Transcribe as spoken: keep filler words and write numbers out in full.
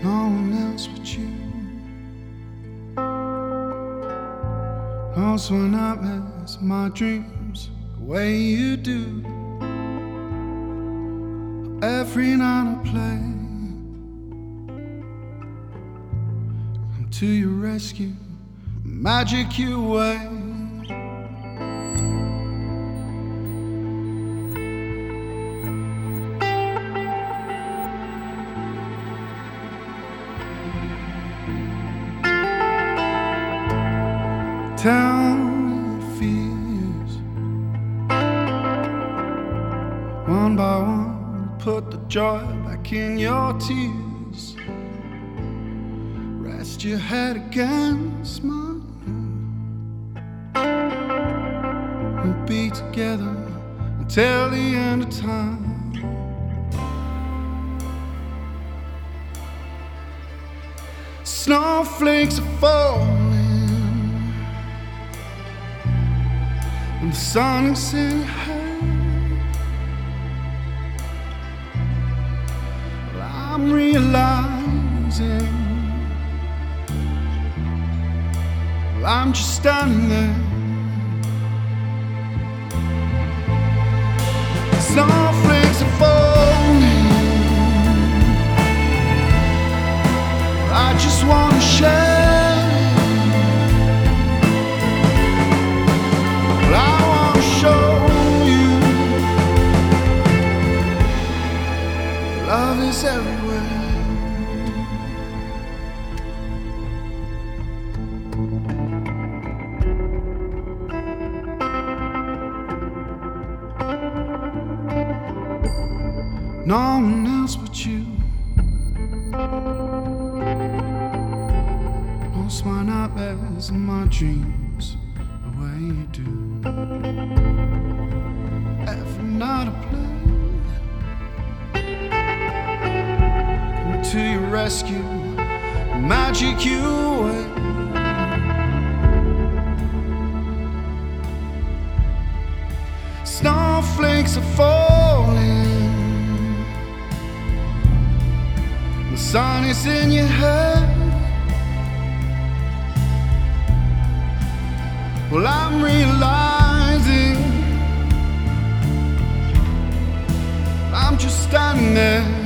no one else but you knows my nightmares, my dreams, the way you do. Every night I play, come to your rescue, magic you away. Tell me your fears, one by one, put the joy back in your tears. Rest your head against mine. We'll be together until the end of time. Snowflakes are falling and the sun is in your head. Well, I'm realizing, well, I'm just standing there. Snowflakes are falling, I just wanna share. Love is everywhere. No one else but you knows my nightmares and my dreams the way you do. Every night I play to your rescue, magic you away. Snowflakes are falling, the sun is in your head. Well, I'm realizing I'm just standing there.